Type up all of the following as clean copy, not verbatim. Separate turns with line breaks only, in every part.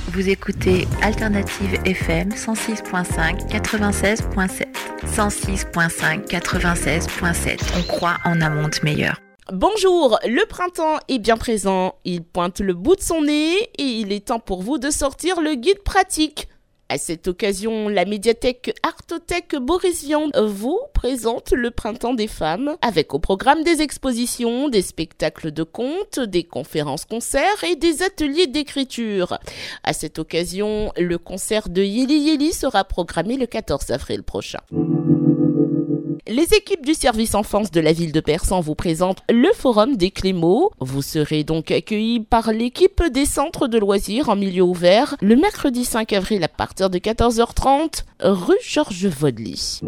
Vous écoutez Alternative FM 106.5 96.7. 106.5 96.7. On croit en un monde meilleur.
Bonjour, le printemps est bien présent. Il pointe le bout de son nez et il est temps pour vous de sortir le guide pratique. À cette occasion, la médiathèque Artothèque Boris Vian vous présente le printemps des femmes avec au programme des expositions, des spectacles de contes, des conférences-concerts et des ateliers d'écriture. À cette occasion, le concert de Yéli Yéli sera programmé le 14 avril prochain. Les équipes du service enfance de la ville de Persan vous présentent le forum des Clémaux. Vous serez donc accueillis par l'équipe des centres de loisirs en milieu ouvert le mercredi 5 avril à partir de 14h30, rue Georges Vaudely.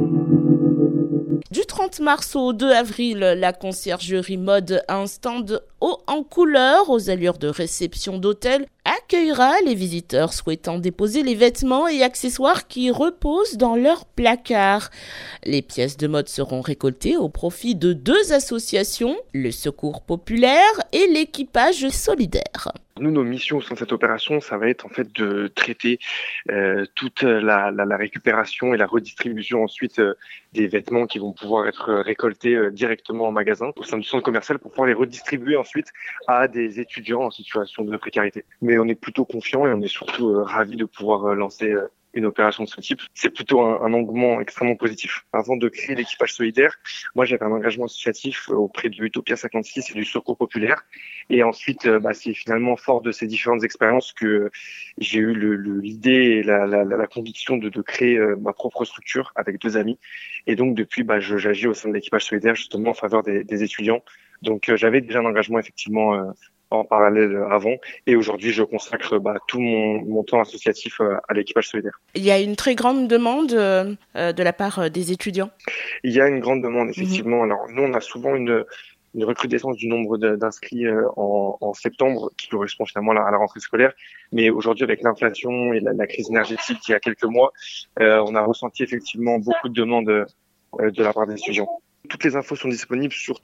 Du 30 mars au 2 avril, la conciergerie mode a un stand haut en couleur aux allures de réception d'hôtel accueillera les visiteurs souhaitant déposer les vêtements et accessoires qui reposent dans leur placard. Les pièces de mode seront récoltées au profit de 2 associations, le Secours Populaire et l'Équipage Solidaire.
Nous, nos missions au sein de cette opération, ça va être en fait de traiter toute la récupération et la redistribution ensuite des vêtements qui vont pouvoir être récoltés directement en magasin au sein du centre commercial pour pouvoir les redistribuer ensuite à des étudiants en situation de précarité. Mais on est plutôt confiants et on est surtout ravis de pouvoir lancer une opération de ce type. C'est plutôt un engouement extrêmement positif. Avant de créer l'équipage solidaire, moi j'avais un engagement associatif auprès de Utopia 56 et du Secours Populaire. Et ensuite, c'est finalement fort de ces différentes expériences que j'ai eu l'idée et la conviction de créer ma propre structure avec 2 amis. Et donc depuis, j'agis au sein de l'équipage solidaire justement en faveur des étudiants. Donc j'avais déjà un engagement effectivement en parallèle avant, et aujourd'hui je consacre tout mon temps associatif à l'équipage solidaire.
Il y a une très grande demande de la part des étudiants.
Il y a une grande demande effectivement. Alors nous on a souvent une recrudescence du nombre d'inscrits en septembre qui correspond finalement à la rentrée scolaire, mais aujourd'hui avec l'inflation et la crise énergétique il y a quelques mois, on a ressenti effectivement beaucoup de demandes de la part des étudiants. Toutes les infos sont disponibles sur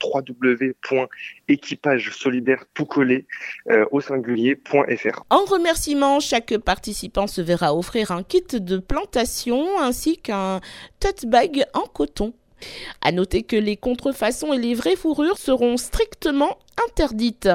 www.équipagesolidaire.fr.
En remerciement, chaque participant se verra offrir un kit de plantation ainsi qu'un tote bag en coton. À noter que les contrefaçons et les vraies fourrures seront strictement interdites.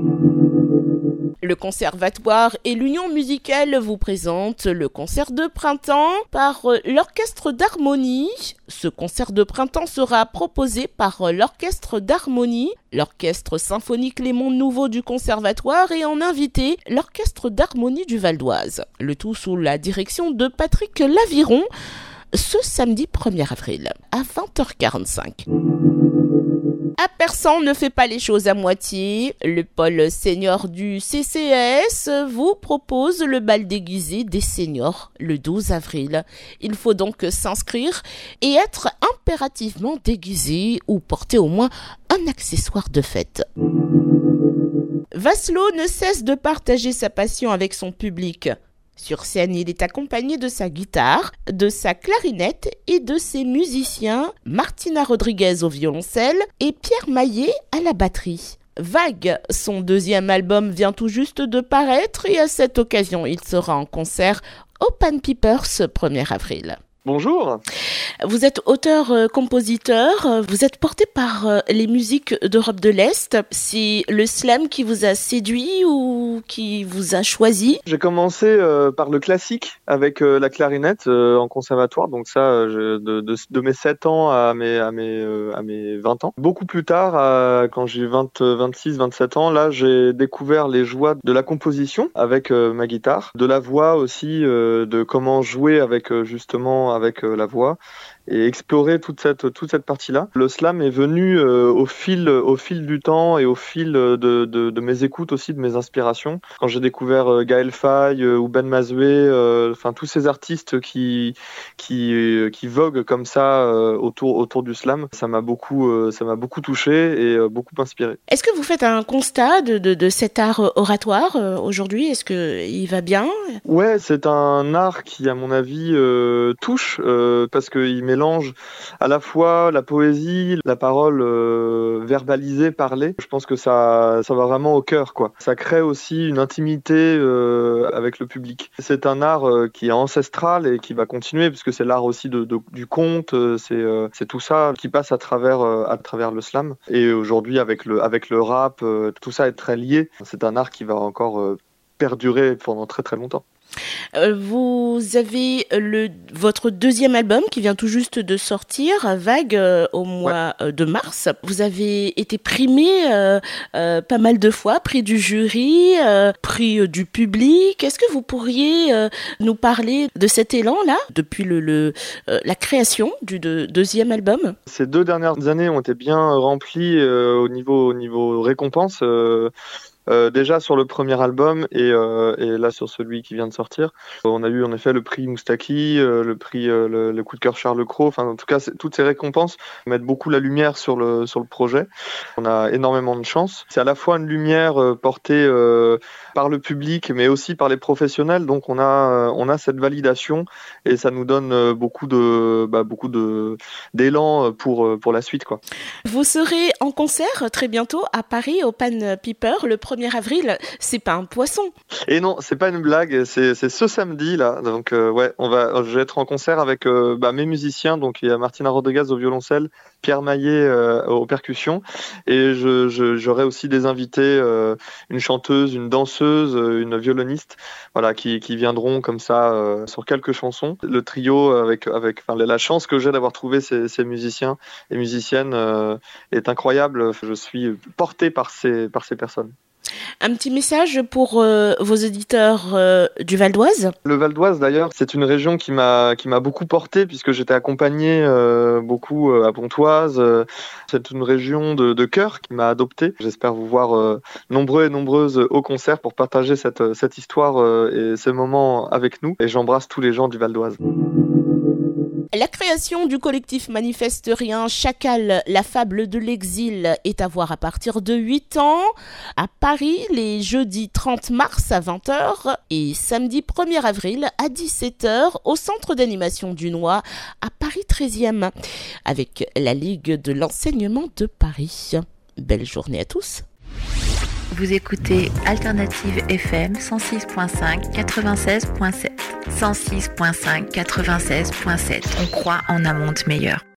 Le Conservatoire et l'Union musicale vous présentent le concert de printemps par l'Orchestre d'Harmonie. Ce concert de printemps sera proposé par l'Orchestre d'Harmonie, l'Orchestre symphonique Les Mondes Nouveaux du Conservatoire et en invité l'Orchestre d'Harmonie du Val d'Oise. Le tout sous la direction de Patrick Laviron, ce samedi 1er avril à 20h45. À Persan ne fait pas les choses à moitié. Le pôle senior du CCAS vous propose le bal déguisé des seniors le 12 avril. Il faut donc s'inscrire et être impérativement déguisé ou porter au moins un accessoire de fête. Vasselot ne cesse de partager sa passion avec son public. Sur scène, il est accompagné de sa guitare, de sa clarinette et de ses musiciens Martina Rodriguez au violoncelle et Pierre Maillet à la batterie. Vague, son 2e album vient tout juste de paraître et à cette occasion, il sera en concert au Pan Peepers 1er avril.
Bonjour.
Vous êtes auteur-compositeur, vous êtes porté par les musiques d'Europe de l'Est. C'est le slam qui vous a séduit ou qui vous a choisi?
J'ai commencé par le classique avec la clarinette en conservatoire, donc ça de mes 7 ans à mes 20 ans. Beaucoup plus tard, quand j'ai 26, 27 ans, là j'ai découvert les joies de la composition avec ma guitare, de la voix aussi, de comment jouer avec la voix et explorer toute cette partie-là. Le slam est venu au fil du temps et au fil de mes écoutes aussi, de mes inspirations. Quand j'ai découvert Gaël Faye ou Ben Mazoué, tous ces artistes qui voguent comme ça autour du slam, ça m'a beaucoup touché et beaucoup inspiré.
Est-ce que vous faites un constat de cet art oratoire aujourd'hui? Est-ce que il va bien?
Ouais, c'est un art qui, à mon avis, touche touche parce qu'il mélange à la fois la poésie, la parole verbalisée, parlée. Je pense que ça va vraiment au cœur, quoi. Ça crée aussi une intimité avec le public. C'est un art qui est ancestral et qui va continuer puisque c'est l'art aussi du conte. C'est tout ça qui passe à travers le slam. Et aujourd'hui avec le rap, tout ça est très lié. C'est un art qui va encore perdurer pendant très très longtemps.
Vous avez votre deuxième album qui vient tout juste de sortir, Vague, au mois de mars. Vous avez été primé pas mal de fois, prix du jury, prix du public. Est-ce que vous pourriez nous parler de cet élan-là depuis la création du deuxième album ?
Ces 2 dernières années ont été bien remplies au niveau récompense. Déjà sur le premier album et là sur celui qui vient de sortir, on a eu en effet le prix Moustaki, le prix le coup de cœur Charles Cros. Enfin en tout cas toutes ces récompenses mettent beaucoup la lumière sur le projet. On a énormément de chance. C'est à la fois une lumière portée par le public mais aussi par les professionnels. Donc on a cette validation et ça nous donne beaucoup d'élan pour la suite, quoi.
Vous serez en concert très bientôt à Paris au Pan Piper le 1er avril, c'est pas un poisson.
Et non, c'est pas une blague, c'est ce samedi là. Donc je vais être en concert avec mes musiciens. Donc il y a Martina Rodriguez au violoncelle, Pierre Maillet aux percussions, et j'aurai aussi des invités, une chanteuse, une danseuse, une violoniste, voilà, qui viendront comme ça sur quelques chansons. Le trio avec la chance que j'ai d'avoir trouvé ces musiciens et musiciennes est incroyable. Je suis porté par ces personnes.
Un petit message pour vos auditeurs du Val d'Oise.
Le Val d'Oise, d'ailleurs, c'est une région qui m'a beaucoup porté puisque j'étais accompagné beaucoup à Pontoise. C'est une région de cœur qui m'a adopté. J'espère vous voir nombreux et nombreuses au concert pour partager cette histoire et ces moments avec nous. Et j'embrasse tous les gens du Val d'Oise.
La création du collectif Manifeste Rien, Chacal, la fable de l'exil est à voir à partir de 8 ans à Paris les jeudis 30 mars à 20h et samedi 1er avril à 17h au centre d'animation du Noix à Paris 13e avec la Ligue de l'enseignement de Paris. Belle journée à tous.
Vous écoutez Alternative FM 106.5 96.7. 106.5 96.7. On croit en un monde meilleur.